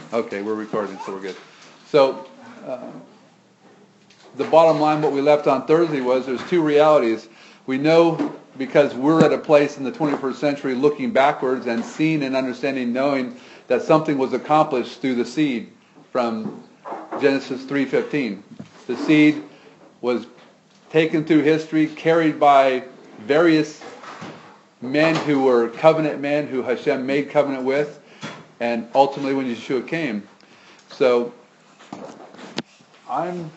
Okay, we're recording, so we're good. So, the bottom line, what we left on Thursday was there's two realities. We know because we're at a place in the 21st century looking backwards and seeing and understanding, knowing that something was accomplished through the seed from Genesis 3:15. The seed was taken through history, carried by various men who were covenant men who Hashem made covenant with, and ultimately when Yeshua came. So I'm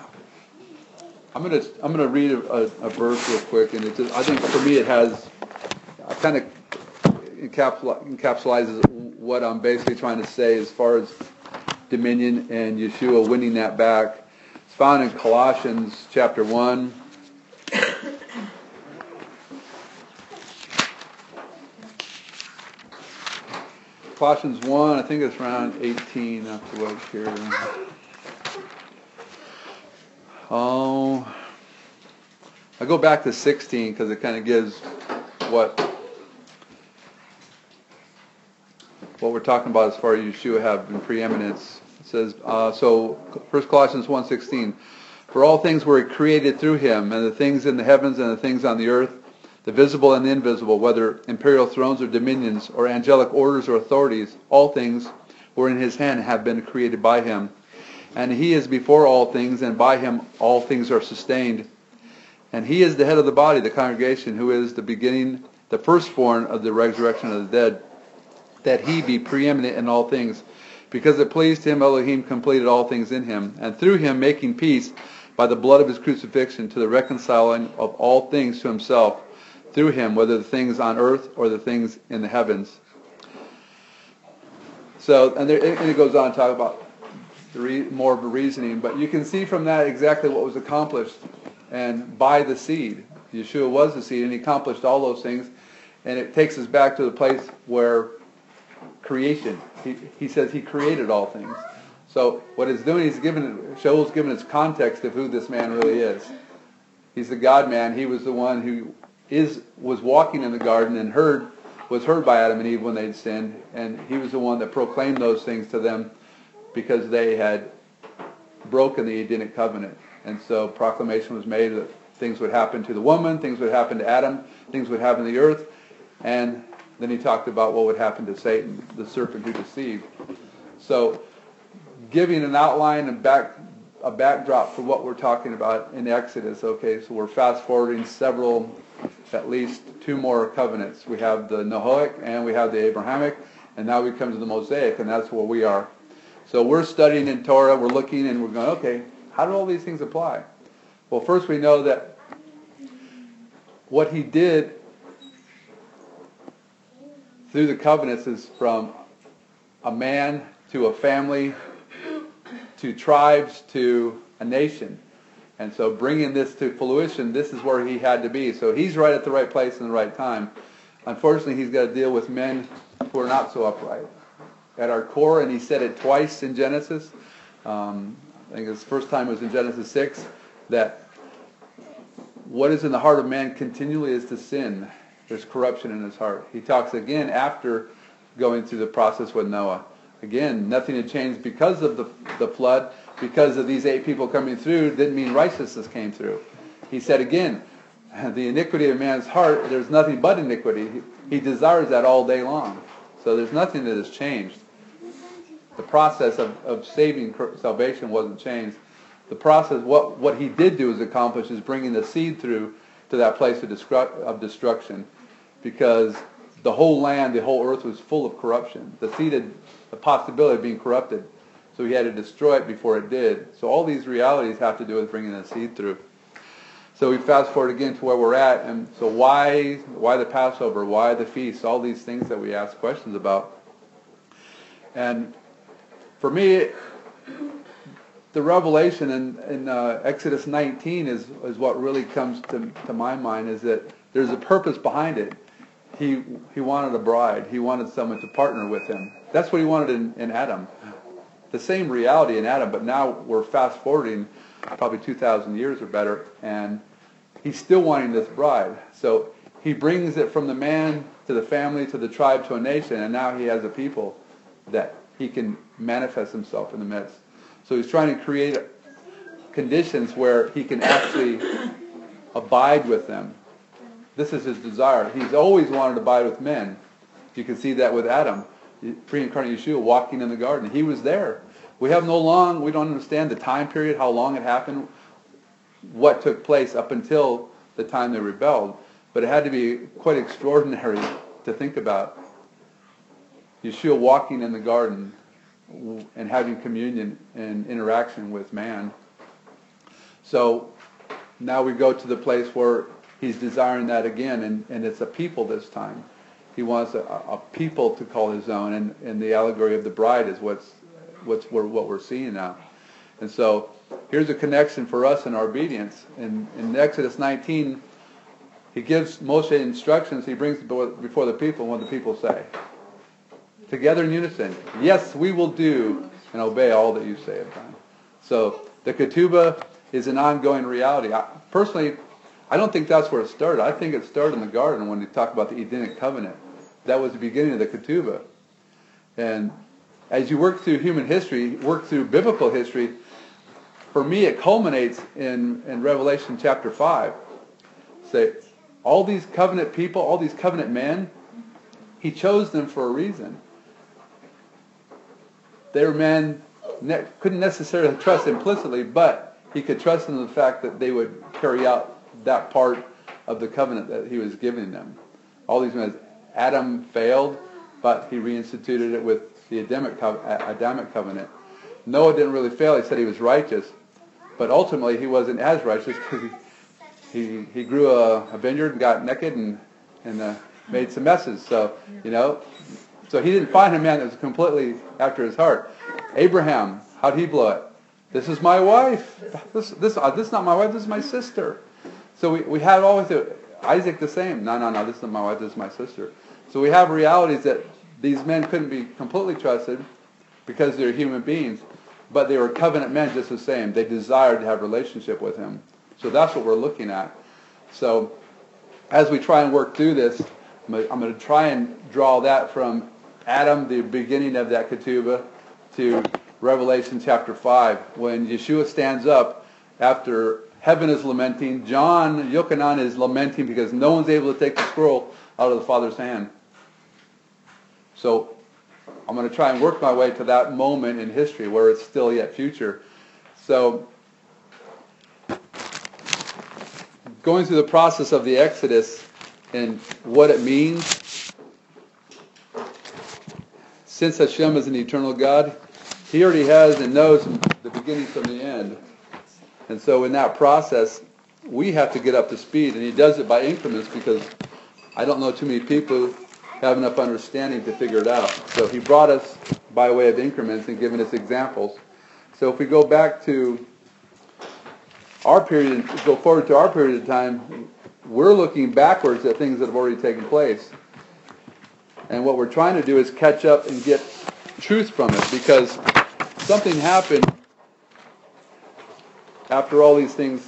gonna read a verse real quick, and I think for me it has kind of encapsulates what I'm basically trying to say as far as dominion and Yeshua winning that back. It's found in Colossians chapter 1. Colossians 1, I think it's around 18. I have to look here. Oh, I go back to 16 because it kind of gives what we're talking about as far as Yeshua having preeminence. It says, so 1 Colossians 1:16, for all things were created through him, and the things in the heavens and the things on the earth, the visible and the invisible, whether imperial thrones or dominions or angelic orders or authorities, all things were in his hand and have been created by him. And he is before all things, and by him all things are sustained. And he is the head of the body, the congregation, who is the beginning, the firstborn of the resurrection of the dead, that he be preeminent in all things. Because it pleased him, Elohim completed all things in him, and through him making peace by the blood of his crucifixion, to the reconciling of all things to himself, through him, whether the things on earth or the things in the heavens. So, and it goes on to talk about more of a reasoning, but you can see from that exactly what was accomplished, and by the seed. Yeshua was the seed, and he accomplished all those things, and it takes us back to the place where creation, he says he created all things. So what it's doing, Shaul's given us context of who this man really is. He's the God-man. He was the one who was walking in the garden and was heard by Adam and Eve when they'd sinned, and he was the one that proclaimed those things to them because they had broken the Edenic covenant. And so proclamation was made that things would happen to the woman, things would happen to Adam, things would happen to the earth, and then he talked about what would happen to Satan, the serpent who deceived. So giving an outline and a backdrop for what we're talking about in Exodus. Okay, so we're fast forwarding at least two more covenants. We have the Noahic and we have the Abrahamic, and now we come to the Mosaic, and that's where we are. So we're studying in Torah, we're looking, and we're going, okay, how do all these things apply? Well, first we know that what he did through the covenants is from a man to a family to tribes to a nation. And so bringing this to fruition, this is where he had to be. So he's right at the right place in the right time. Unfortunately, he's got to deal with men who are not so upright. At our core, and he said it twice in Genesis, I think his first time was in Genesis 6, that what is in the heart of man continually is to sin. There's corruption in his heart. He talks again after going through the process with Noah. Again, nothing had changed because of the flood, because of these 8 people coming through, didn't mean righteousness came through. He said again, the iniquity of man's heart, there's nothing but iniquity. He desires that all day long. So there's nothing that has changed. The process of salvation wasn't changed. The process, what he did do is accomplish, is bringing the seed through to that place of destruction, because the whole land, the whole earth was full of corruption. The seed had the possibility of being corrupted, so he had to destroy it before it did. So all these realities have to do with bringing the seed through. So we fast forward again to where we're at, and so why the Passover? Why the feast? All these things that we ask questions about. And for me, the revelation in Exodus 19 is what really comes to my mind, is that there's a purpose behind it. He wanted a bride. He wanted someone to partner with him. That's what he wanted in Adam. The same reality in Adam, but now we're fast forwarding probably 2,000 years or better, and he's still wanting this bride. So he brings it from the man to the family to the tribe to a nation, and now he has a people that he can manifest himself in the midst. So he's trying to create conditions where he can actually abide with them. This is his desire. He's always wanted to abide with men. You can see that with Adam, pre-incarnate Yeshua walking in the garden. He was there. We don't understand the time period, how long it happened, what took place up until the time they rebelled. But it had to be quite extraordinary to think about. Yeshua walking in the garden and having communion and interaction with man. So now we go to the place where he's desiring that again, and it's a people this time. He wants a people to call his own, and the allegory of the bride is what we're seeing now. And so here's a connection for us in our obedience. In Exodus 19, he gives Moshe instructions. He brings before the people, and what do the people say? Together in unison, yes, we will do and obey all that you say of God. So the ketubah is an ongoing reality. Personally, I don't think that's where it started. I think it started in the garden when they talk about the Edenic covenant. That was the beginning of the ketubah. And as you work through human history, work through biblical history, for me it culminates in Revelation chapter 5. Say, all these covenant people, all these covenant men, he chose them for a reason. They were men, couldn't necessarily trust implicitly, but he could trust in the fact that they would carry out that part of the covenant that he was giving them. All these men, Adam failed, but he reinstituted it with the Adamic covenant. Noah didn't really fail. He said he was righteous, but ultimately he wasn't as righteous because he grew a vineyard and got naked and made some messes. So, so he didn't find a man that was completely after his heart. Abraham, how'd he blow it? This is my wife. This is not my wife. This is my sister. So we have always Isaac the same. No, this is not my wife. This is my sister. So we have realities that these men couldn't be completely trusted because they're human beings, but they were covenant men just the same. They desired to have a relationship with him. So that's what we're looking at. So as we try and work through this, I'm going to try and draw that from Adam, the beginning of that ketubah, to Revelation chapter 5, when Yeshua stands up after heaven is lamenting. John, Yochanan, is lamenting because no one's able to take the scroll out of the Father's hand. So I'm going to try and work my way to that moment in history where it's still yet future. So going through the process of the Exodus and what it means, since Hashem is an eternal God, he already has and knows the beginning from the end. And so in that process, we have to get up to speed. And he does it by increments because I don't know too many people who have enough understanding to figure it out. So he brought us by way of increments and given us examples. So if we go back to our period, go forward to our period of time, we're looking backwards at things that have already taken place. And what we're trying to do is catch up and get truth from it, because something happened after all these things.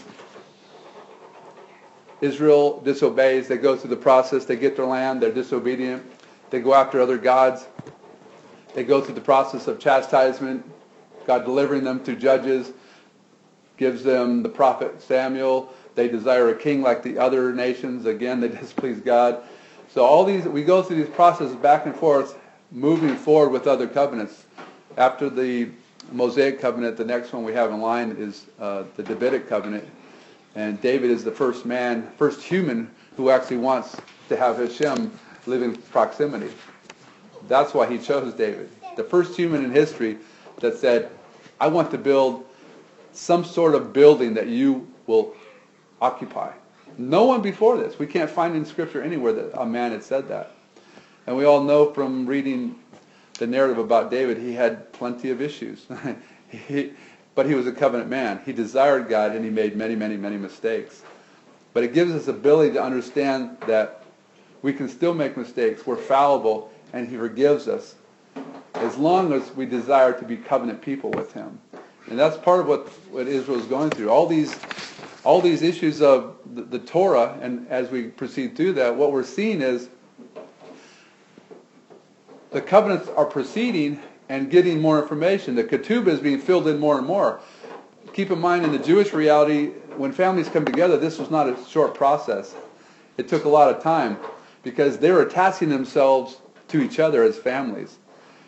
Israel disobeys. They go through the process. They get their land. They're disobedient. They go after other gods. They go through the process of chastisement. God delivering them through judges. Gives them the prophet Samuel. They desire a king like the other nations. Again, they displease God. So all these, we go through these processes back and forth, moving forward with other covenants. After the Mosaic covenant, the next one we have in line is the Davidic covenant. And David is the first man, first human who actually wants to have Hashem live in proximity. That's why he chose David. The first human in history that said, I want to build some sort of building that you will occupy. No one before this. We can't find in Scripture anywhere that a man had said that. And we all know from reading the narrative about David, he had plenty of issues. But he was a covenant man. He desired God, and he made many, many, many mistakes. But it gives us the ability to understand that we can still make mistakes. We're fallible, and he forgives us as long as we desire to be covenant people with him. And that's part of what Israel is going through. All these issues of the Torah, and as we proceed through that, what we're seeing is the covenants are proceeding, and getting more information. The ketubah is being filled in more and more. Keep in mind, in the Jewish reality, when families come together, this was not a short process. It took a lot of time because they were attaching themselves to each other as families.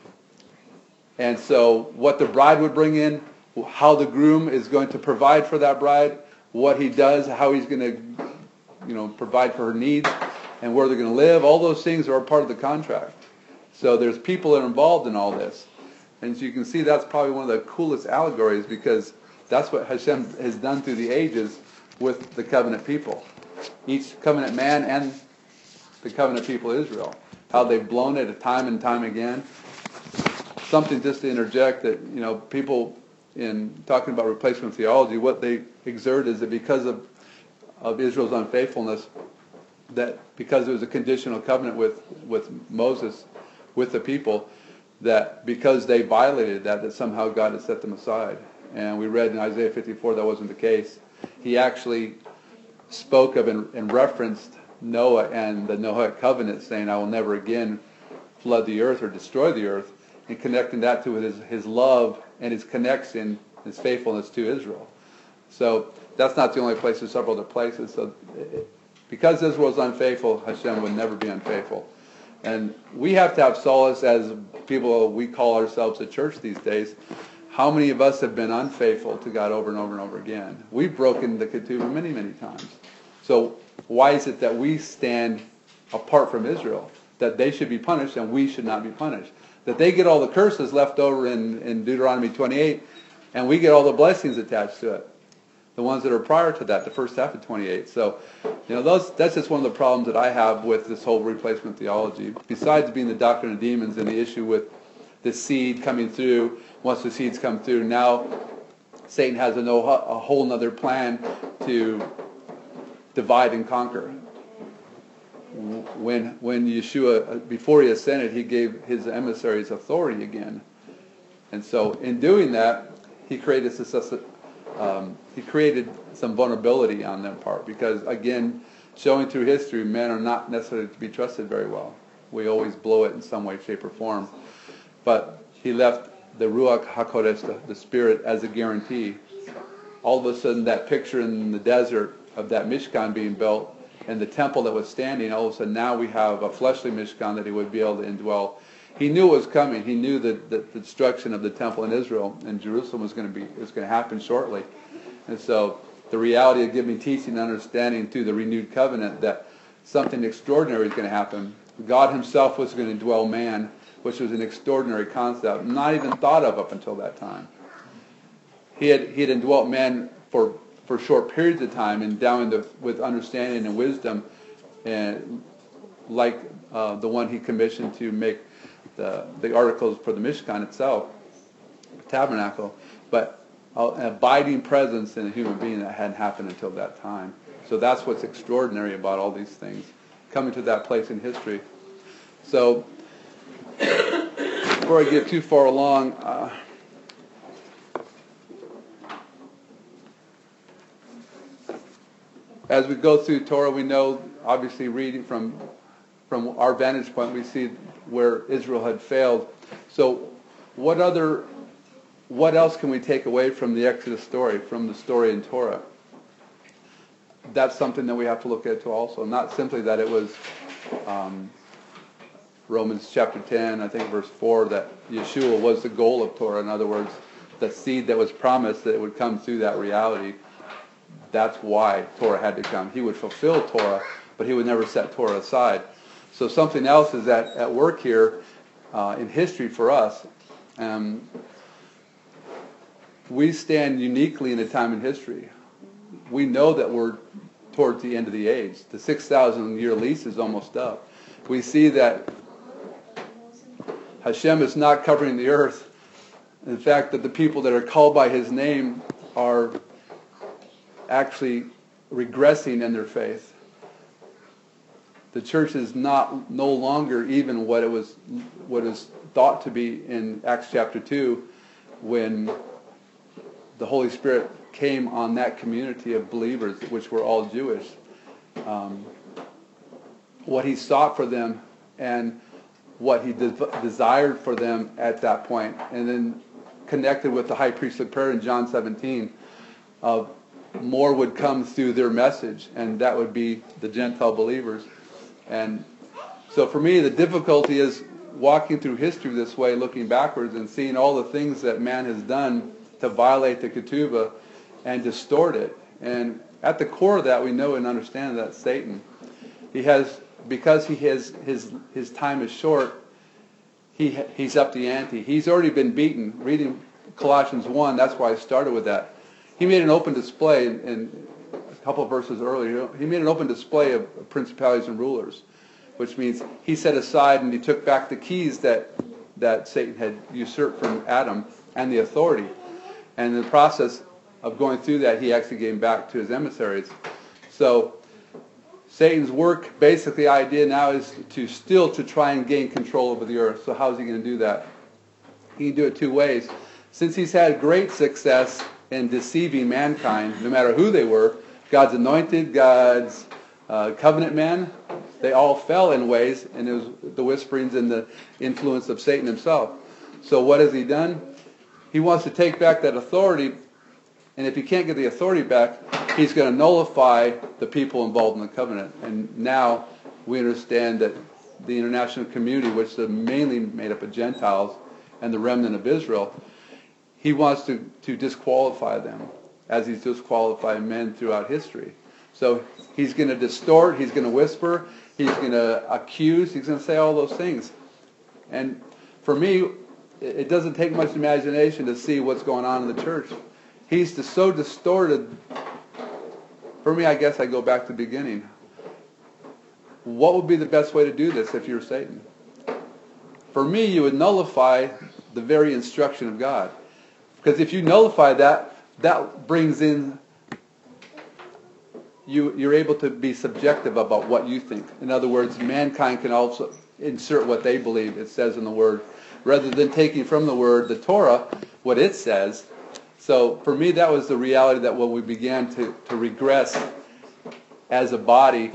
And so what the bride would bring in, how the groom is going to provide for that bride, what he does, how he's going to provide for her needs, and where they're going to live, all those things are a part of the contract. So there's people that are involved in all this. And as you can see, that's probably one of the coolest allegories, because that's what Hashem has done through the ages with the covenant people. Each covenant man and the covenant people of Israel. How they've blown it time and time again. Something just to interject that, people in talking about replacement theology, what they exert is that because of Israel's unfaithfulness, that because it was a conditional covenant with Moses, with the people, that because they violated that somehow God had set them aside. And we read in Isaiah 54 that wasn't the case. He actually spoke of and referenced Noah and the Noahic covenant, saying, I will never again flood the earth or destroy the earth, and connecting that to his love and his connection, his faithfulness to Israel. So that's not the only place, there's several other places. So because Israel is unfaithful, Hashem would never be unfaithful. And we have to have solace as people, we call ourselves a church these days. How many of us have been unfaithful to God over and over and over again? We've broken the ketubah many, many times. So why is it that we stand apart from Israel? That they should be punished and we should not be punished? That they get all the curses left over in Deuteronomy 28 and we get all the blessings attached to it. The ones that are prior to that, the first half of 28. So, that's just one of the problems that I have with this whole replacement theology. Besides being the doctrine of demons and the issue with the seed coming through, once the seeds come through, now Satan has a whole other plan to divide and conquer. When Yeshua, before he ascended, he gave his emissaries authority again. And so in doing that, he created some vulnerability on their part, because again, showing through history, men are not necessarily to be trusted very well. We always blow it in some way, shape, or form. But he left the Ruach HaKodesh, the Spirit, as a guarantee. All of a sudden, that picture in the desert of that Mishkan being built and the temple that was standing, all of a sudden now we have a fleshly Mishkan that he would be able to indwell. He knew it was coming. He knew that the destruction of the temple in Israel and Jerusalem was going to happen shortly. And so the reality of giving teaching and understanding through the renewed covenant that something extraordinary is going to happen. God himself was going to dwell man, which was an extraordinary concept, not even thought of up until that time. He had indwelt man for short periods of time, endowing with understanding and wisdom, and like the one he commissioned to make the articles for the Mishkan itself, the tabernacle, but an abiding presence in a human being that hadn't happened until that time. So that's what's extraordinary about all these things, coming to that place in history. So before I get too far along, as we go through Torah, we know, obviously reading from our vantage point, we see where Israel had failed. So what else can we take away from the Exodus story, from the story in Torah? That's something that we have to look at too also. Not simply that it was Romans chapter 10, I think verse 4, that Yeshua was the goal of Torah. In other words, the seed that was promised, that it would come through that reality. That's why Torah had to come. He would fulfill Torah, but he would never set Torah aside. So something else is at work here in history for us. We stand uniquely in a time in history. We know that we're towards the end of the age. The 6,000-year lease is almost up. We see that Hashem is not covering the earth. In fact, that the people that are called by his name are actually regressing in their faith. The church is no longer even what is thought to be in Acts chapter 2, when the Holy Spirit came on that community of believers, which were all Jewish. What he sought for them, and what he desired for them at that point, and then connected with the high priestly prayer in John 17 of more would come through their message, and that would be the Gentile believers. And so for me, the difficulty is walking through history this way, looking backwards and seeing all the things that man has done to violate the ketubah and distort it. And at the core of that, we know and understand that Satan, because his time is short, he's up the ante. He's already been beaten. Reading Colossians 1, that's why I started with that. He made an open display in a couple of verses earlier. He made an open display of principalities and rulers, which means he set aside and he took back the keys that Satan had usurped from Adam and the authority. And in the process of going through that, he actually gave back to his emissaries. So Satan's work, basically the idea now is to try and gain control over the earth. So how is he going to do that? He can do it two ways. Since he's had great success in deceiving mankind, no matter who they were, God's anointed, God's covenant men, they all fell in ways, and it was the whisperings and the influence of Satan himself. So what has he done? He wants to take back that authority, and if he can't get the authority back, he's going to nullify the people involved in the covenant. And now we understand that the international community, which is mainly made up of Gentiles and the remnant of Israel, he wants to disqualify them, as he's disqualified men throughout history. So he's going to distort, he's going to whisper, he's going to accuse, he's going to say all those things. And for me, it doesn't take much imagination to see what's going on in the church. He's so distorted. For me, I guess I go back to the beginning. What would be the best way to do this if you're Satan? For me, you would nullify the very instruction of God. Because if you nullify that, that brings in, you're able to be subjective about what you think. In other words, mankind can also insert what they believe it says in the Word, rather than taking from the Word, the Torah, what it says. So for me, that was the reality that when we began to regress as a body,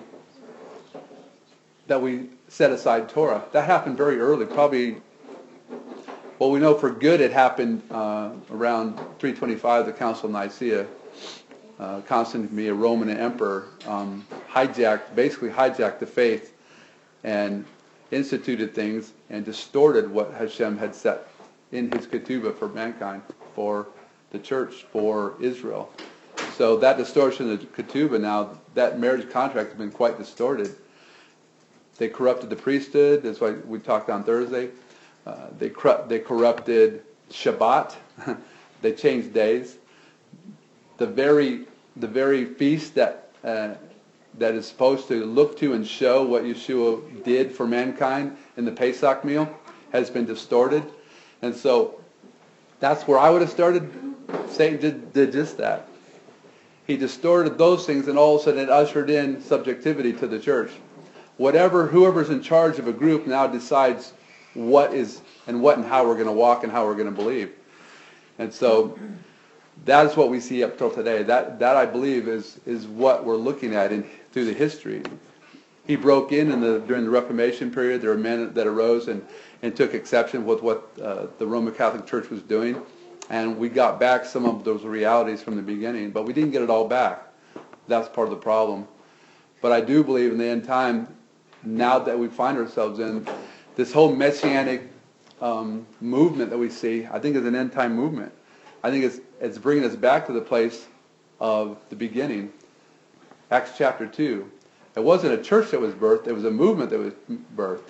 that we set aside Torah. That happened very early, probably. Well, we know for good it happened around 325, the Council of Nicaea. Constantine, a Roman emperor, basically hijacked the faith and instituted things and distorted what Hashem had set in his ketubah for mankind, for the church, for Israel. So that distortion of the ketubah now, that marriage contract has been quite distorted. They corrupted the priesthood. That's why we talked on Thursday. They corrupted Shabbat. They changed days. The very feast that is supposed to look to and show what Yeshua did for mankind in the Pesach meal has been distorted. And so that's where I would have started. Satan did just that. He distorted those things, and all of a sudden it ushered in subjectivity to the church. Whoever's in charge of a group now decides what and how we're going to walk and how we're going to believe. And so that's what we see up till today. That I believe is what we're looking at through the history. He broke in during the Reformation period. There were men that arose and took exception with what the Roman Catholic Church was doing. And we got back some of those realities from the beginning, but we didn't get it all back. That's part of the problem. But I do believe in the end time, now that we find ourselves in, this whole messianic movement that we see, I think is an end time movement. I think it's bringing us back to the place of the beginning. Acts chapter 2. It wasn't a church that was birthed, it was a movement that was birthed.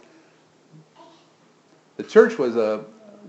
The church was a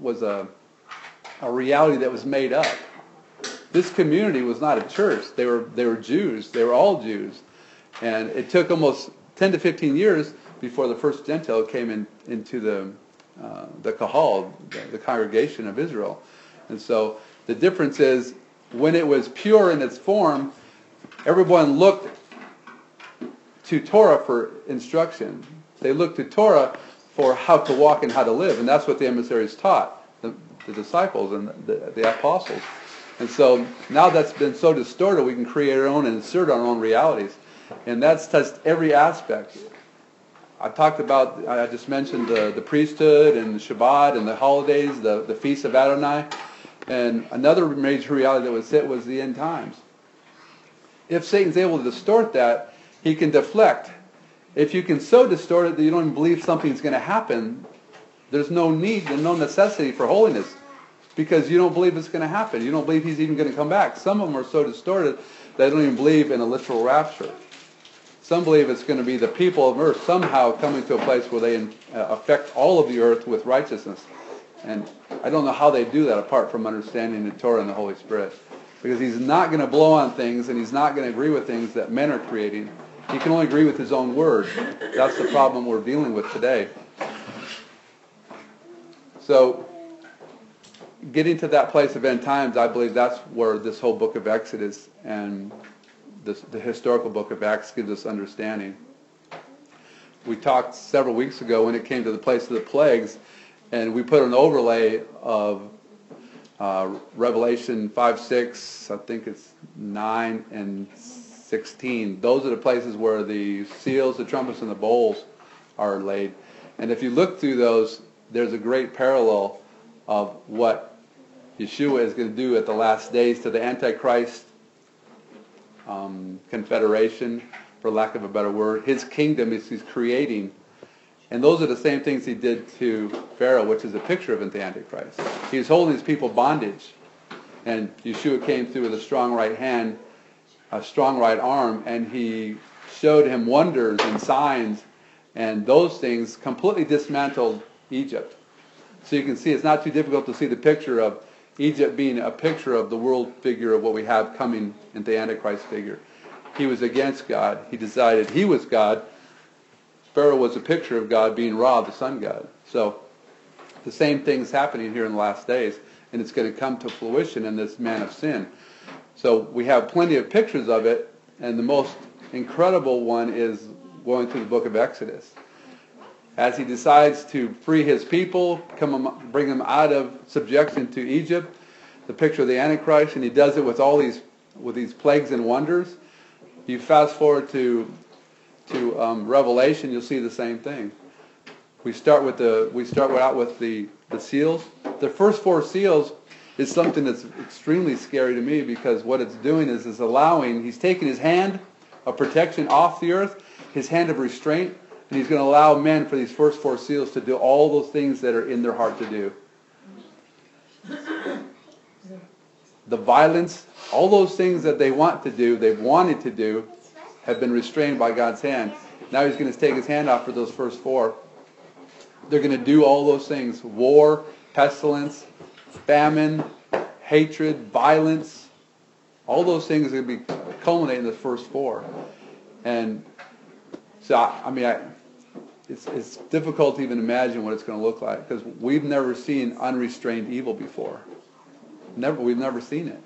reality that was made up. This community was not a church. They were Jews. They were all Jews. And it took almost 10 to 15 years before the first Gentile came into the Kahal, the congregation of Israel. And so the difference is, when it was pure in its form, everyone looked to Torah for instruction. They looked to Torah for how to walk and how to live. And that's what the emissaries taught the disciples and the apostles. And so now that's been so distorted, we can create our own and insert our own realities. And that's touched every aspect. I talked about, I just mentioned the priesthood and the Shabbat and the holidays, the Feast of Adonai. And another major reality that was hit was the end times. If Satan's able to distort that, he can deflect. If you can so distort it that you don't even believe something's going to happen, there's no need and no necessity for holiness, because you don't believe it's going to happen. You don't believe he's even going to come back. Some of them are so distorted they don't even believe in a literal rapture. Some believe it's going to be the people of earth somehow coming to a place where they affect all of the earth with righteousness. And I don't know how they do that apart from understanding the Torah and the Holy Spirit. Because he's not going to blow on things, and he's not going to agree with things that men are creating. He can only agree with his own word. That's the problem we're dealing with today. So, getting to that place of end times, I believe that's where this whole book of Exodus and the historical book of Acts gives us understanding. We talked several weeks ago when it came to the place of the plagues, and we put an overlay of Revelation 5, 6, I think it's 9 and 16. Those are the places where the seals, the trumpets, and the bowls are laid. And if you look through those, there's a great parallel of what Yeshua is going to do at the last days to the Antichrist confederation, for lack of a better word. His kingdom is he's creating. And those are the same things he did to Pharaoh, which is a picture of the Antichrist. He was holding his people bondage. And Yeshua came through with a strong right hand, a strong right arm, and he showed him wonders and signs. And those things completely dismantled Egypt. So you can see it's not too difficult to see the picture of Egypt being a picture of the world figure of what we have coming in the Antichrist figure. He was against God. He decided he was God. Pharaoh was a picture of God being Ra, the sun god. So the same thing's happening here in the last days, and it's going to come to fruition in this man of sin. So we have plenty of pictures of it, and the most incredible one is going through the book of Exodus. As he decides to free his people, bring them out of subjection to Egypt, the picture of the Antichrist, and he does it with all these plagues and wonders. You fast forward to Revelation, you'll see the same thing. We start out with the seals. The first 4 seals is something that's extremely scary to me, because what it's doing is he's taking his hand of protection off the earth, his hand of restraint, and he's going to allow men for these first 4 seals to do all those things that are in their heart to do. The violence, all those things that they want to do, they've wanted to do, have been restrained by God's hand. Now he's going to take his hand off for those first 4. They're going to do all those things. War, pestilence, famine, hatred, violence. All those things are going to be culminating in the first 4. And so, it's difficult to even imagine what it's going to look like, because we've never seen unrestrained evil before. We've never seen it.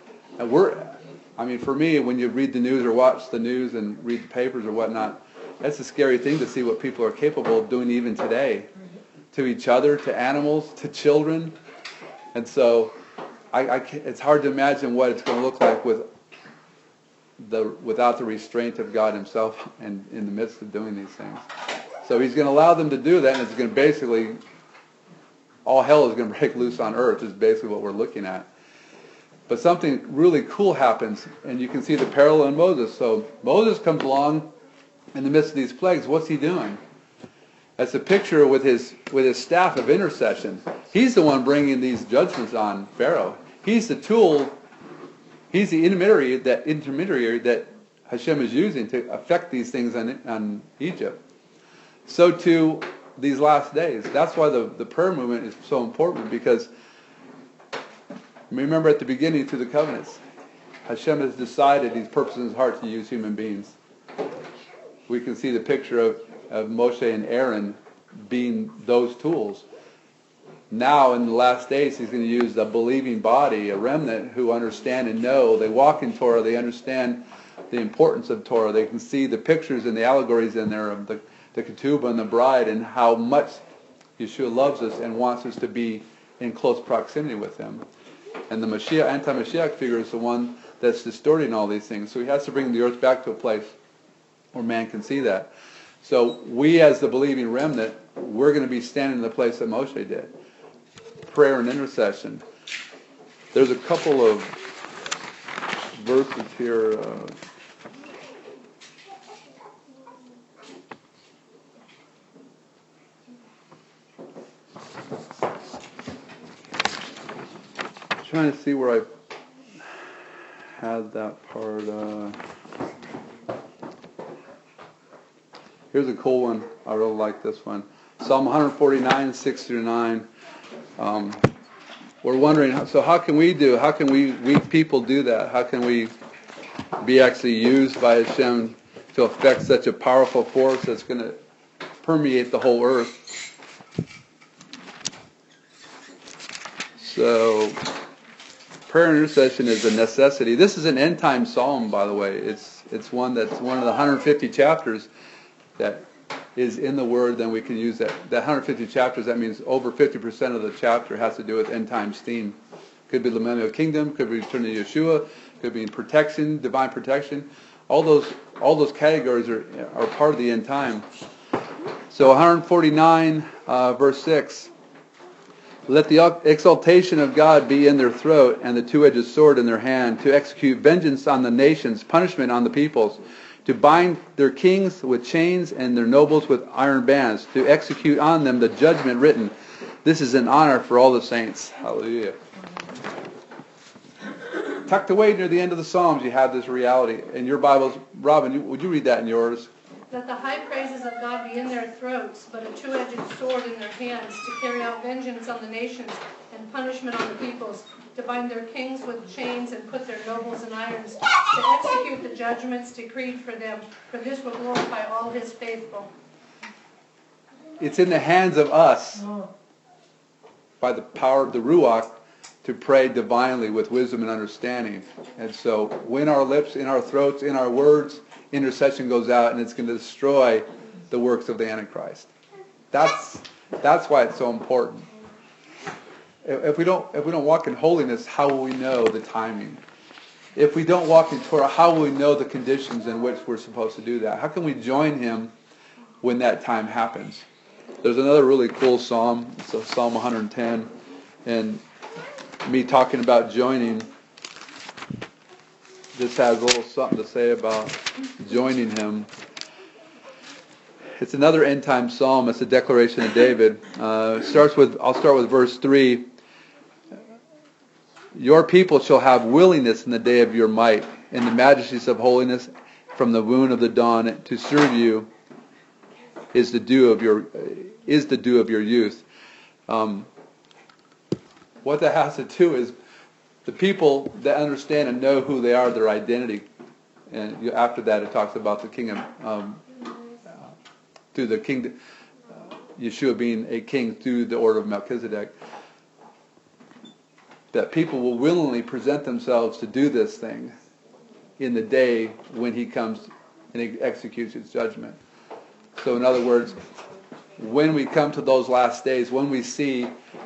And for me, when you read the news or watch the news and read the papers or whatnot, that's a scary thing to see what people are capable of doing even today. To each other, to animals, to children. And so, it's hard to imagine what it's going to look like without the restraint of God himself and in the midst of doing these things. So he's going to allow them to do that, and it's going to basically, all hell is going to break loose on earth, is basically what we're looking at. But something really cool happens, and you can see the parallel in Moses. So Moses comes along in the midst of these plagues. What's he doing? That's a picture with his staff of intercession. He's the one bringing these judgments on Pharaoh. He's the tool. He's the intermediary that Hashem is using to affect these things on Egypt. So too, these last days. That's why the prayer movement is so important, because remember at the beginning through the covenants, Hashem has decided He's purposed in His heart to use human beings. We can see the picture of Moshe and Aaron being those tools. Now in the last days He's going to use a believing body, a remnant who understand and know. They walk in Torah, they understand the importance of Torah. They can see the pictures and the allegories in there of the ketubah and the bride, and how much Yeshua loves us and wants us to be in close proximity with Him. And the Mashiach, anti-Mashiach figure is the one that's distorting all these things. So He has to bring the earth back to a place where man can see that. So we as the believing remnant, we're going to be standing in the place that Moshe did. Prayer and intercession. There's a couple of verses here. Trying to see where I had that part. Here's a cool one. I really like this one. Psalm 149, 6 through 9. We're wondering, so how can we weak people do that? How can we be actually used by Hashem to affect such a powerful force that's going to permeate the whole earth? So, prayer and intercession is a necessity. This is an end time psalm, by the way. It's one that's one of the 150 chapters that is in the Word. Then we can use that. That 150 chapters, that means over 50% of the chapter has to do with end times theme. Could be the millennial kingdom, could be return to Yeshua, could be protection, divine protection. All those categories are part of the end time. So 149 verse 6. Let the exaltation of God be in their throat and the two-edged sword in their hand, to execute vengeance on the nations, punishment on the peoples, to bind their kings with chains and their nobles with iron bands, to execute on them the judgment written. This is an honor for all the saints. Hallelujah. Tucked away near the end of the Psalms, you have this reality. In your Bibles, Robin, would you read that in yours? Let the high praises of God be in their throats, but a two-edged sword in their hands, to carry out vengeance on the nations and punishment on the peoples, to bind their kings with chains and put their nobles in irons, to execute the judgments decreed for them, for this will glorify all his faithful. It's in the hands of us, by the power of the Ruach, to pray divinely with wisdom and understanding. And so when our lips, in our throats, in our words, intercession goes out, and it's going to destroy the works of the Antichrist. That's why it's so important. If we don't walk in holiness, how will we know the timing? If we don't walk in Torah, how will we know the conditions in which we're supposed to do that? How can we join him when that time happens? There's another really cool psalm. It's Psalm 110, and me talking about joining. This has a little something to say about joining him. It's another end time psalm. It's a declaration of David. I'll start with verse 3. Your people shall have willingness in the day of your might, in the majesties of holiness, from the wound of the dawn. To serve you is the dew of your youth. What that has to do is the people that understand and know who they are, their identity. And after that, it talks about the kingdom, through the kingdom, Yeshua being a king through the order of Melchizedek. That people will willingly present themselves to do this thing in the day when he comes and he executes his judgment. So in other words, when we come to those last days, when we see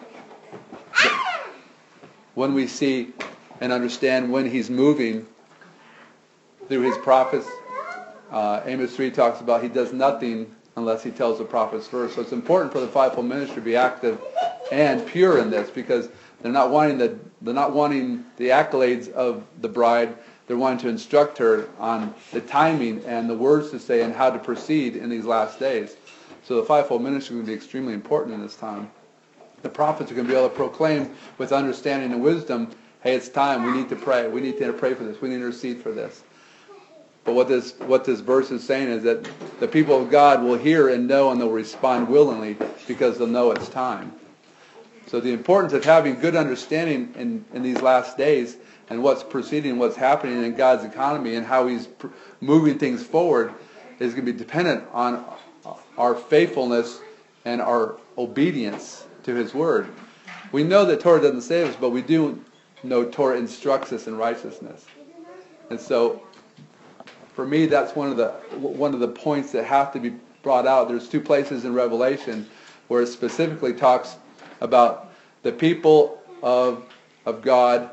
and understand when he's moving through his prophets, Amos 3 talks about he does nothing unless he tells the prophets first. So it's important for the fivefold ministry to be active and pure in this, because they're not wanting the accolades of the bride. They're wanting to instruct her on the timing and the words to say and how to proceed in these last days. So the fivefold ministry is going to be extremely important in this time. The prophets are going to be able to proclaim with understanding and wisdom, hey, it's time. We need to pray. We need to pray for this. We need to intercede for this. But what this verse is saying is that the people of God will hear and know, and they'll respond willingly because they'll know it's time. So the importance of having good understanding in these last days and what's proceeding, what's happening in God's economy and how he's moving things forward is going to be dependent on our faithfulness and our obedience to his word. We know that Torah doesn't save us, but we do know Torah instructs us in righteousness. And so for me, that's one of the points that have to be brought out. There's two places in Revelation where it specifically talks about the people of God,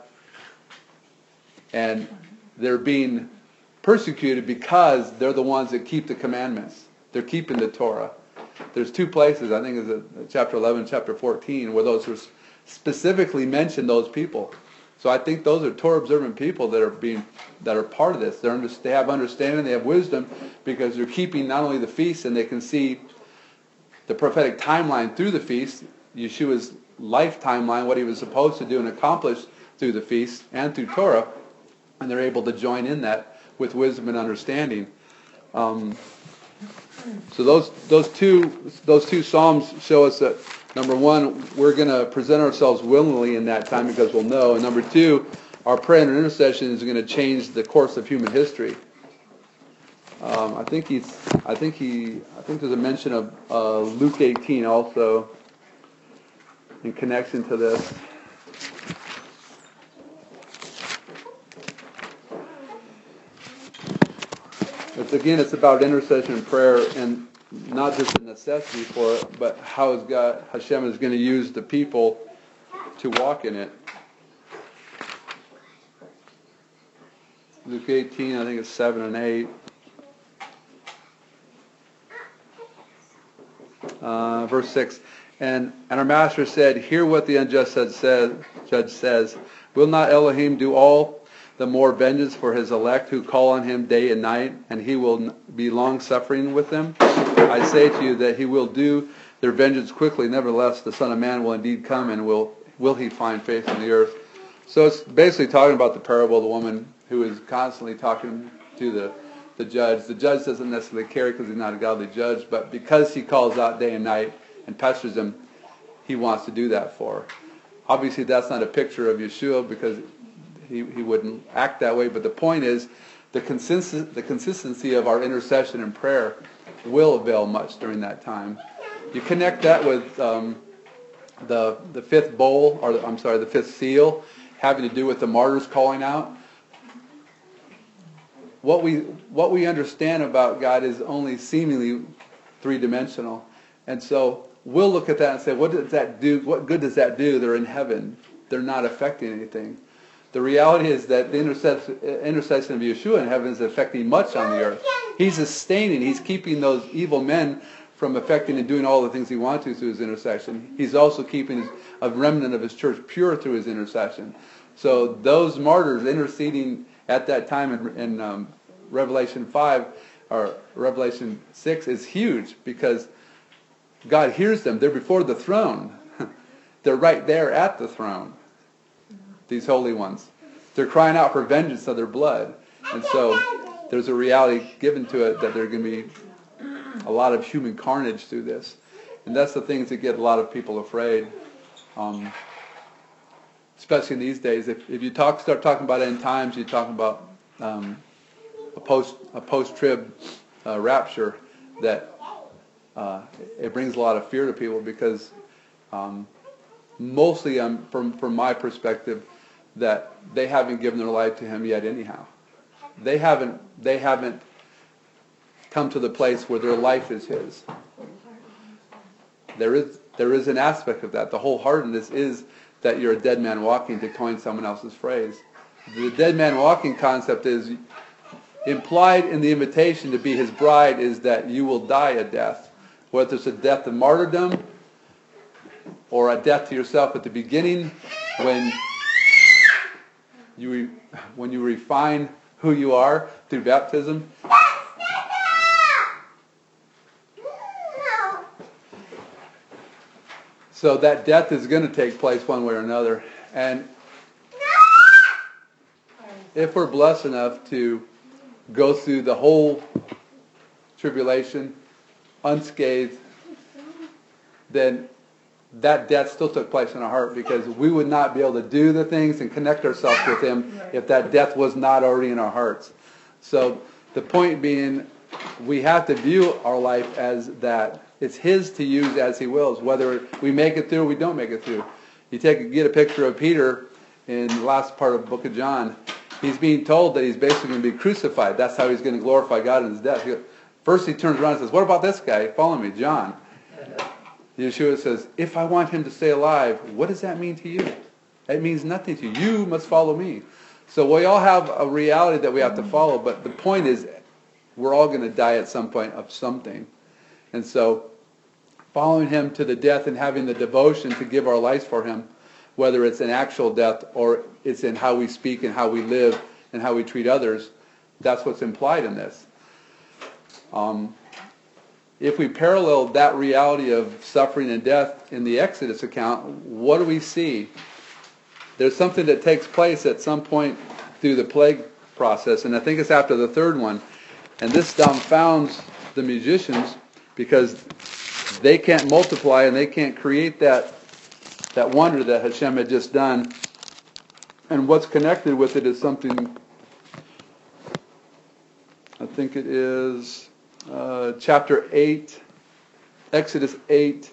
and they're being persecuted because they're the ones that keep the commandments. They're keeping the Torah. There's two places, I think it's chapter 11, chapter 14, where those are specifically mention those people. So I think those are Torah observant people that are part of this. They have understanding, they have wisdom, because they're keeping not only the feast, and they can see the prophetic timeline through the feast, Yeshua's life timeline, what he was supposed to do and accomplish through the feast and through Torah, and they're able to join in that with wisdom and understanding. So those two psalms show us that, number one, we're going to present ourselves willingly in that time because we'll know, and number two, our prayer and intercession is going to change the course of human history. I think there's a mention of Luke 18 also in connection to this. It's about intercession and prayer, and not just the necessity for it, but how Hashem is going to use the people to walk in it. Luke 18, I think it's 7 and 8. Verse 6. And our master said, "Hear what the unjust judge says. Will not Elohim do all the more vengeance for his elect who call on him day and night, and he will be long-suffering with them? I say to you that he will do their vengeance quickly. Nevertheless, the Son of Man will indeed come, and will he find faith in the earth?" So it's basically talking about the parable of the woman who is constantly talking to the judge. The judge doesn't necessarily care because he's not a godly judge, but because he calls out day and night and pesters him, he wants to do that for her. Obviously, that's not a picture of Yeshua because he wouldn't act that way, but the point is the consistency of our intercession and prayer will avail much during that time. You connect that with the fifth bowl, the fifth seal, having to do with the martyrs calling out. What we understand about God is only seemingly three-dimensional, and so we'll look at that and say, what does that do? What good does that do? They're in heaven. They're not affecting anything. The reality is that the intercession of Yeshua in heaven is affecting much on the earth. He's sustaining, he's keeping those evil men from affecting and doing all the things he wants to through his intercession. He's also keeping a remnant of his church pure through his intercession. So those martyrs interceding at that time in Revelation 5 or Revelation 6 is huge because God hears them. They're before the throne. They're right there at the throne. These holy ones. They're crying out for vengeance of their blood. And so there's a reality given to it that there's going to be a lot of human carnage through this. And that's the things that get a lot of people afraid. Especially in these days. If you start talking about end times, you're talking about a post-trib rapture, that it brings a lot of fear to people because mostly from my perspective, that they haven't given their life to him yet anyhow. They haven't come to the place where their life is his. There is an aspect of that. The wholeheartedness is that you're a dead man walking, to coin someone else's phrase. The dead man walking concept is implied in the invitation to be his bride is that you will die a death. Whether it's a death of martyrdom or a death to yourself at the beginning when you refine who you are through baptism. So that death is going to take place one way or another. And if we're blessed enough to go through the whole tribulation unscathed, then that death still took place in our heart, because we would not be able to do the things and connect ourselves with him if that death was not already in our hearts. So the point being, we have to view our life as that. It's his to use as he wills, whether we make it through or we don't make it through. You get a picture of Peter in the last part of the book of John. He's being told that he's basically going to be crucified. That's how he's going to glorify God in his death. First he turns around and says, "What about this guy? Follow me, John." Yeshua says, "If I want him to stay alive, what does that mean to you? It means nothing to you. You must follow me." So we all have a reality that we have to follow, but the point is we're all going to die at some point of something. And so following him to the death and having the devotion to give our lives for him, whether it's an actual death or it's in how we speak and how we live and how we treat others, that's what's implied in this. If we parallel that reality of suffering and death in the Exodus account, what do we see? There's something that takes place at some point through the plague process, and I think it's after the third one. And this dumbfounds the magicians because they can't multiply and they can't create that wonder that Hashem had just done. And what's connected with it is something, I think it is chapter 8, Exodus 8,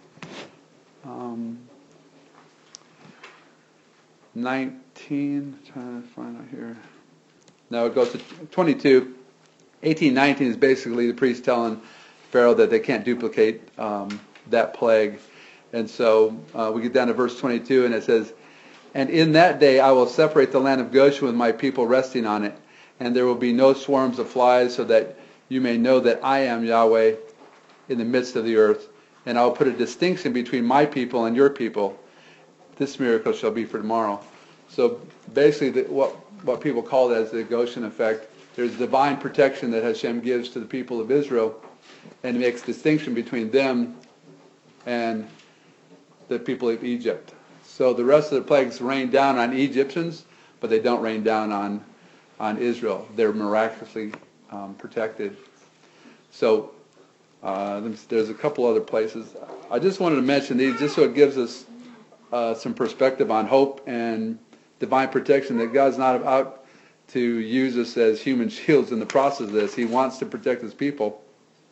19, trying to find out here. No, it goes to 22. 18, 19 is basically the priest telling Pharaoh that they can't duplicate that plague. And so we get down to verse 22 and it says, "And in that day I will separate the land of Goshen with my people resting on it, and there will be no swarms of flies, so that you may know that I am Yahweh in the midst of the earth. And I will put a distinction between my people and your people. This miracle shall be for tomorrow." So basically what people call it as the Goshen effect. There's divine protection that Hashem gives to the people of Israel and makes distinction between them and the people of Egypt. So the rest of the plagues rain down on Egyptians, but they don't rain down on Israel. They're miraculously protected. So there's a couple other places. I just wanted to mention these just so it gives us some perspective on hope and divine protection, that God's not out to use us as human shields in the process of this. He wants to protect his people.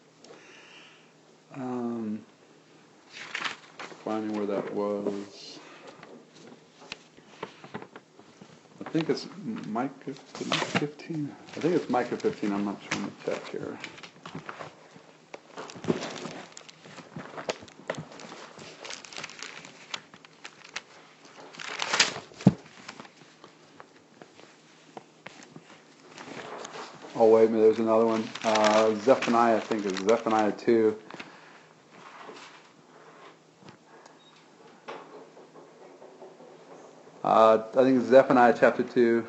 Finding where that was. I think it's Micah 15. I think it's Micah 15. I'm not sure. Let me check here. Oh, wait a minute. There's another one. Zephaniah, I think it's Zephaniah 2. I think it's Zephaniah chapter 2,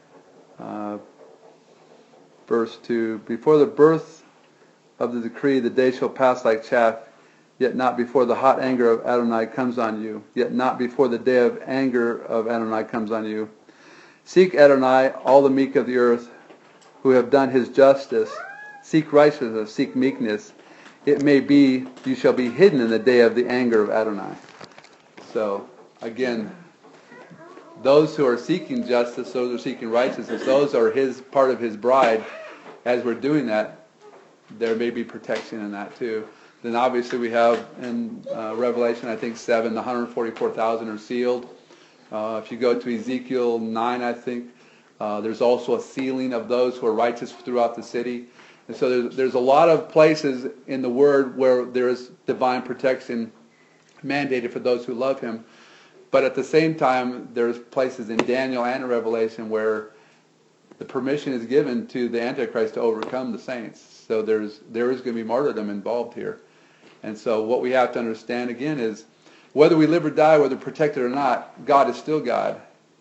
verse 2. "Before the birth of the decree, the day shall pass like chaff, yet not before the hot anger of Adonai comes on you, yet not before the day of anger of Adonai comes on you. Seek Adonai, all the meek of the earth, who have done his justice. Seek righteousness, seek meekness. It may be you shall be hidden in the day of the anger of Adonai." So, again, those who are seeking justice, those who are seeking righteousness, those are part of his bride. As we're doing that, there may be protection in that too. Then obviously we have in Revelation, I think 7, the 144,000 are sealed. If you go to Ezekiel 9, I think, there's also a sealing of those who are righteous throughout the city. And so there's a lot of places in the Word where there is divine protection mandated for those who love him. But at the same time, there's places in Daniel and in Revelation where the permission is given to the Antichrist to overcome the saints. So there is going to be martyrdom involved here. And so what we have to understand again is, whether we live or die, whether protected or not, God is still God.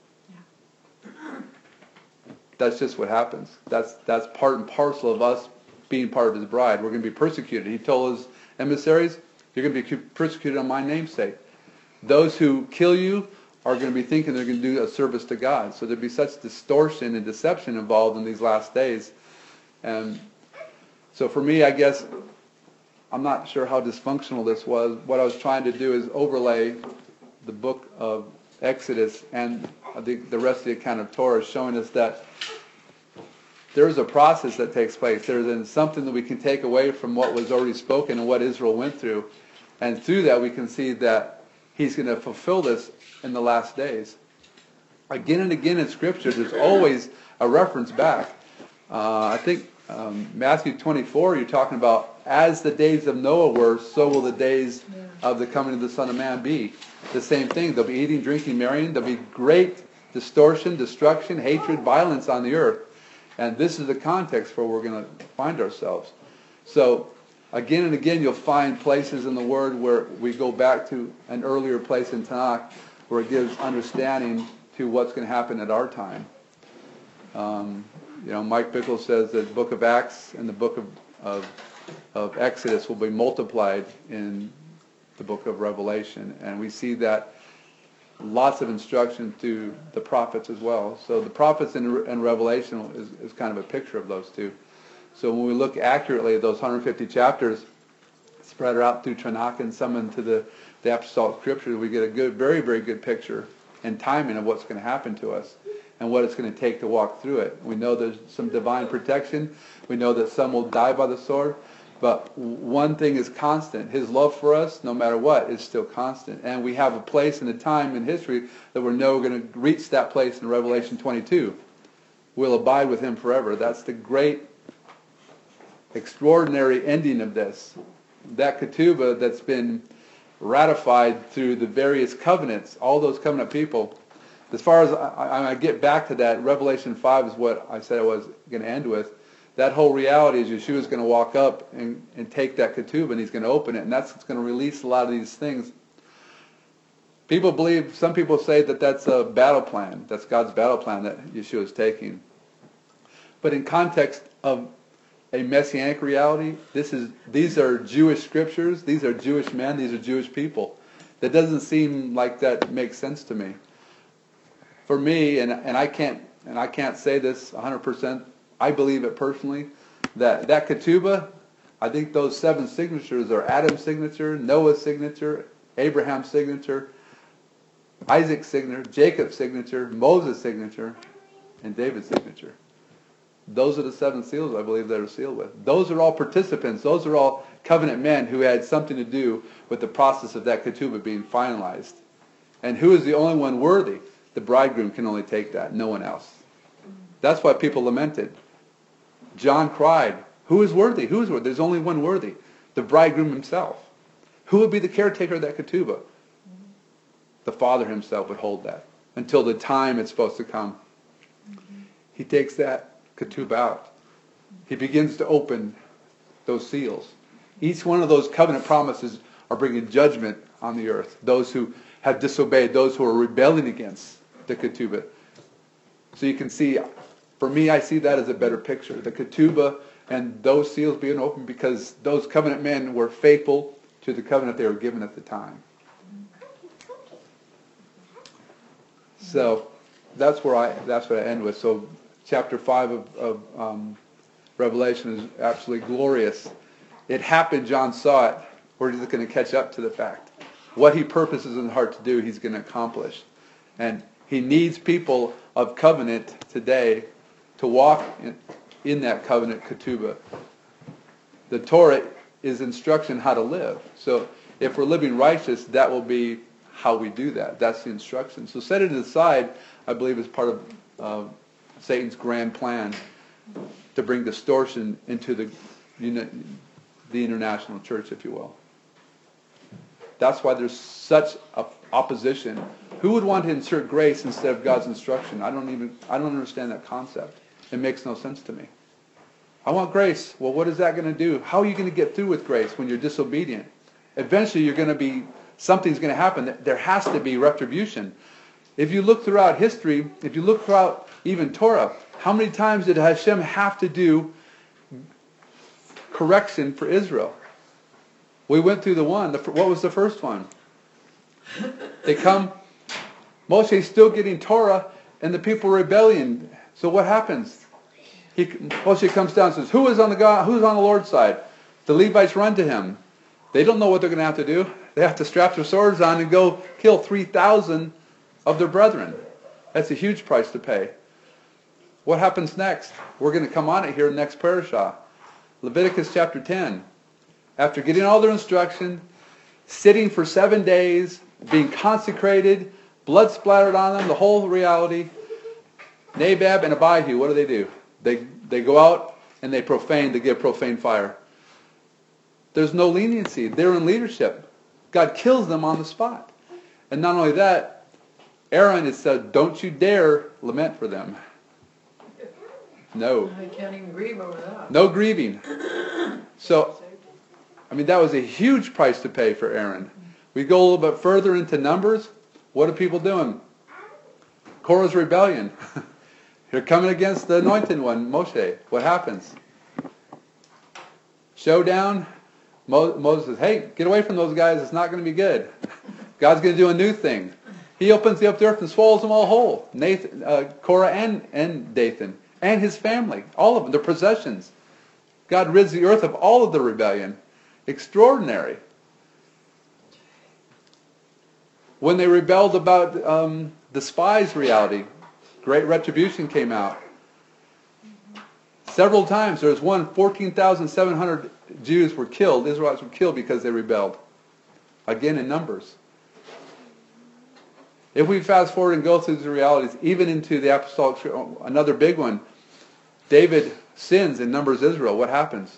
That's just what happens. That's part and parcel of us being part of his bride. We're going to be persecuted. He told his emissaries, "You're going to be persecuted on my name's sake." Those who kill you are going to be thinking they're going to do a service to God. So there'd be such distortion and deception involved in these last days. And so for me, I guess, I'm not sure how dysfunctional this was. What I was trying to do is overlay the book of Exodus and the rest of the account of Torah, showing us that there is a process that takes place. There's something that we can take away from what was already spoken and what Israel went through. And through that we can see that he's going to fulfill this in the last days. Again and again in Scripture, there's always a reference back. I think Matthew 24, you're talking about, as the days of Noah were, so will the days of the coming of the Son of Man be. The same thing. There'll be eating, drinking, marrying. There'll be great distortion, destruction, hatred, violence on the earth. And this is the context where we're going to find ourselves. So Again and again you'll find places in the Word where we go back to an earlier place in Tanakh where it gives understanding to what's going to happen at our time. Mike Bickle says that the book of Acts and the book of Exodus will be multiplied in the book of Revelation. And we see that lots of instruction to the prophets as well. So the prophets in Revelation is kind of a picture of those two. So when we look accurately at those 150 chapters spread out through Tanakh and some into the apostolic scriptures, we get a good, very, very good picture and timing of what's going to happen to us and what it's going to take to walk through it. We know there's some divine protection. We know that some will die by the sword. But one thing is constant. His love for us, no matter what, is still constant. And we have a place and a time in history that we're going to reach that place in Revelation 22. We'll abide with him forever. That's the great, extraordinary ending of this. That ketubah that's been ratified through the various covenants, all those covenant people. As far as I get back to that, Revelation 5 is what I said I was going to end with. That whole reality is Yeshua's going to walk up and take that ketubah and he's going to open it, and that's going to release a lot of these things. Some people say that that's a battle plan. That's God's battle plan that Yeshua is taking. But in context of a messianic reality, these are Jewish scriptures, these are Jewish men, these are Jewish people. That doesn't seem like that makes sense to me. For me, and I can't say this 100%, I believe it personally, that ketubah, I think those 7 signatures are Adam's signature, Noah's signature, Abraham's signature, Isaac's signature, Jacob's signature, Moses' signature, and David's signature. Those are the 7 seals I believe that are sealed with. Those are all participants. Those are all covenant men who had something to do with the process of that ketubah being finalized. And who is the only one worthy? The bridegroom can only take that, no one else. That's why people lamented. John cried, who is worthy? Who is worthy? There's only one worthy, the bridegroom himself. Who would be the caretaker of that ketubah? The Father himself would hold that until the time it's supposed to come. He takes that ketubah out. He begins to open those seals. Each one of those covenant promises are bringing judgment on the earth. Those who have disobeyed, those who are rebelling against the ketubah. So you can see, for me, I see that as a better picture. The ketubah and those seals being opened because those covenant men were faithful to the covenant they were given at the time. So that's what I end with. So chapter 5 of Revelation is absolutely glorious. It happened, John saw it. We're just going to catch up to the fact. What he purposes in the heart to do, he's going to accomplish. And he needs people of covenant today to walk in that covenant ketubah. The Torah is instruction how to live. So if we're living righteous, that will be how we do that. That's the instruction. So set it aside, I believe, is part of Satan's grand plan to bring distortion into the international church, if you will. That's why there's such opposition. Who would want to insert grace instead of God's instruction? I don't understand that concept. It makes no sense to me. I want grace. Well, what is that going to do? How are you going to get through with grace when you're disobedient? Eventually something's going to happen. There has to be retribution. If you look throughout history, if you look throughout even Torah, how many times did Hashem have to do correction for Israel? We went through the one. What was the first one? They come, Moshe's still getting Torah, and the people are rebelling. So what happens? Moshe comes down and says, who's on the Lord's side? The Levites run to him. They don't know what they're going to have to do. They have to strap their swords on and go kill 3,000 of their brethren. That's a huge price to pay. What happens next? We're going to come on it here in the next parashah. Leviticus chapter 10. After getting all their instruction, sitting for 7 days, being consecrated, blood splattered on them, the whole reality, Nadab and Abihu, what do? They go out and they give profane fire. There's no leniency. They're in leadership. God kills them on the spot. And not only that, Aaron has said, don't you dare lament for them. No. I can't even grieve over that. No grieving. So I mean, that was a huge price to pay for Aaron. We go a little bit further into Numbers. What are people doing? Korah's rebellion. They're coming against the anointed one, Moshe. What happens? Showdown. Moses says, hey, get away from those guys. It's not going to be good. God's going to do a new thing. He opens up the earth and swallows them all whole. Korah and Dathan. And his family. All of them. Their possessions. God rids the earth of all of the rebellion. Extraordinary. When they rebelled about the spies reality, great retribution came out. Several times, there was 14,700 Jews were killed, Israelites were killed because they rebelled. Again in Numbers. If we fast forward and go through the realities, even into the apostolic, another big one, David sins and Numbers Israel. What happens?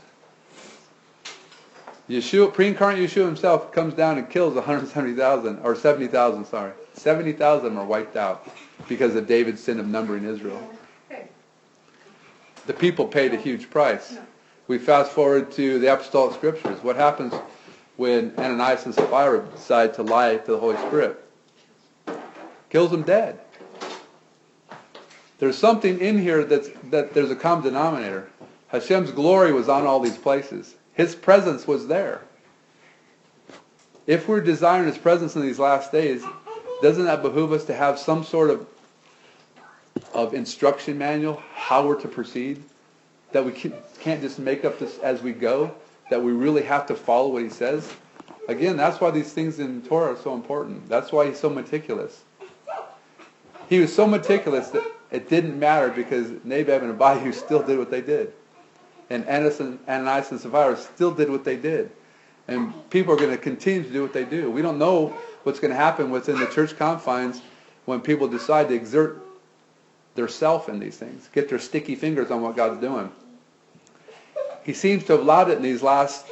Yeshua, pre-incarnate Yeshua himself comes down and kills 170,000, or 70,000, sorry. 70,000 of them are wiped out because of David's sin of numbering Israel. The people paid a huge price. We fast forward to the apostolic scriptures. What happens when Ananias and Sapphira decide to lie to the Holy Spirit? Kills them dead. There's something in here that there's a common denominator. Hashem's glory was on all these places. His presence was there. If we're desiring His presence in these last days, doesn't that behoove us to have some sort of instruction manual, how we're to proceed? That we can't just make up this as we go, that we really have to follow what He says? Again, that's why these things in Torah are so important. That's why He's so meticulous. He was so meticulous that it didn't matter because Nadab and Abihu still did what they did. And Ananias and Sapphira still did what they did. And people are going to continue to do what they do. We don't know what's going to happen within the church confines when people decide to exert their self in these things, get their sticky fingers on what God's doing. He seems to have allowed it in these last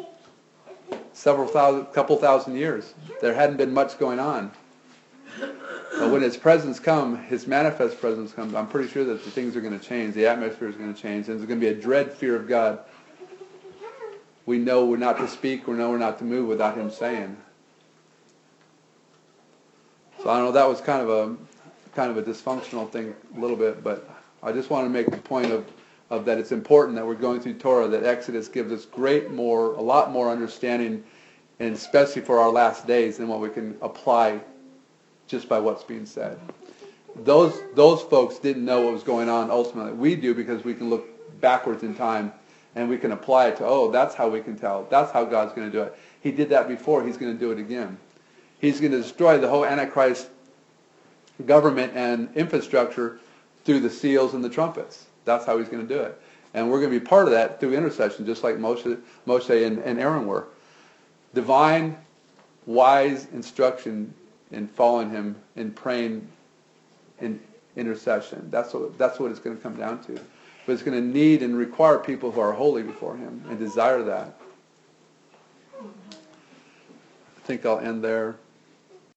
couple thousand years. There hadn't been much going on. But when His presence comes, His manifest presence comes, I'm pretty sure that the things are going to change. The atmosphere is going to change. And there's going to be a dread fear of God. We know we're not to speak. We know we're not to move without Him saying. So I don't know, that was kind of a dysfunctional thing a little bit, but I just want to make the point of that it's important that we're going through Torah, that Exodus gives us a lot more understanding, and especially for our last days, than what we can apply just by what's being said. Those folks didn't know what was going on ultimately. We do, because we can look backwards in time and we can apply it to, that's how we can tell. That's how God's going to do it. He did that before. He's going to do it again. He's going to destroy the whole Antichrist government and infrastructure through the seals and the trumpets. That's how He's going to do it. And we're going to be part of that through intercession, just like Moshe and Aaron were. Divine, wise instruction in following Him, in praying, in intercession. That's what it's going to come down to. But it's going to need and require people who are holy before Him and desire that. I think I'll end there.